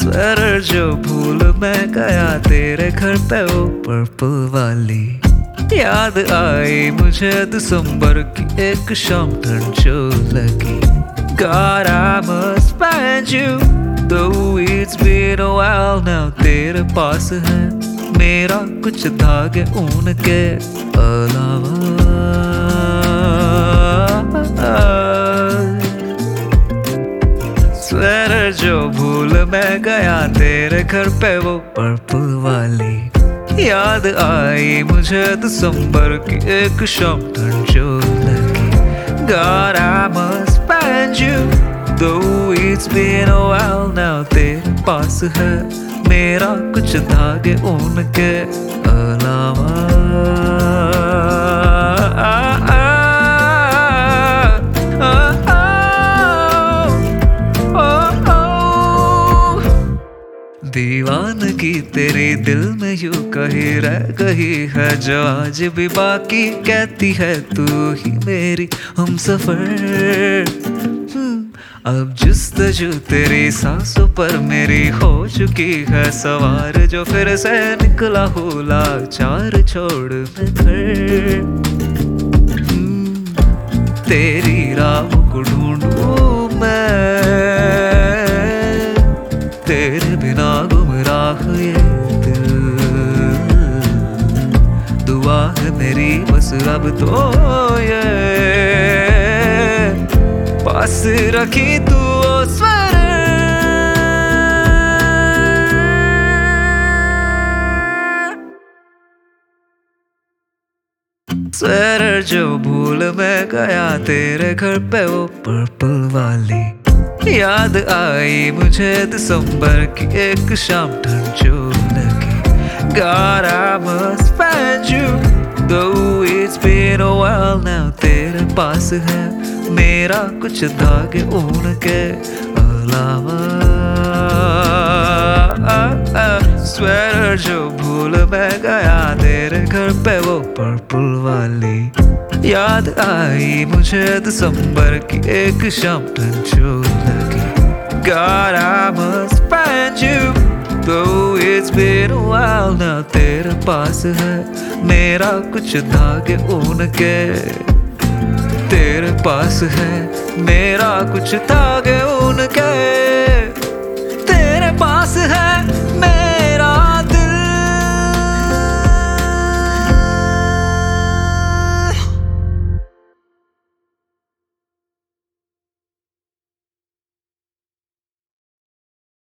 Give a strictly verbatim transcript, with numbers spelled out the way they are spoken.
Sweater जो भूल मैं गया तेरे घर पे वो पर्पल वाली। याद आई मुझे दिसंबर की एक शाम ठंड जो लगी। God, I must find you, though it's been a while now. तेरे पास है मेरा कुछ धागे ऊन के अलावा। स्वेटर जो भूल मैं गया तेरे घर पे वो पर्पल वाली। याद आई मुझे दिसंबर की एक शाम ठंड जो लगी। God, I must find you, though it's been a while now. तेरे पास है मेरा कुछ धागे ऊन के अलावा। दीवानगी तेरी दिल में यूं कहीं रह गई है जो आज भी बाकी कहती है तू ही मेरी हमसफर। अब जुस्तजू तेरी सांसों पर मेरी हो चुकी है सवार जो फिर से निकला हूँ लाचार छोड़ मैं घर। तेरी राह को ढूंढूं मैं तेरे बिना गुमराह ये दिल। दुआ है मेरी बस अब तो ये पास रखी तू ओ स्वेटर। स्वेटर जो भूल मैं गया तेरे घर पे वो पर्पल वाली। याद आई मुझे दिसंबर की एक शाम ठंड जो लगी। God, I must find you, though it's been a while now. तेरे पास है मेरा कुछ धागे ऊन के अलावा। स्वेटर जो भूल मैं गया तेरे घर पे वो पर्पल वाली। याद आई मुझे दिसंबर की एक शाम ठंड जो लगी। God, I must find you, though it's been a while now. तेरे पास है मेरा कुछ धागे ऊन के। तेरे पास है मेरा कुछ धागे ऊन के।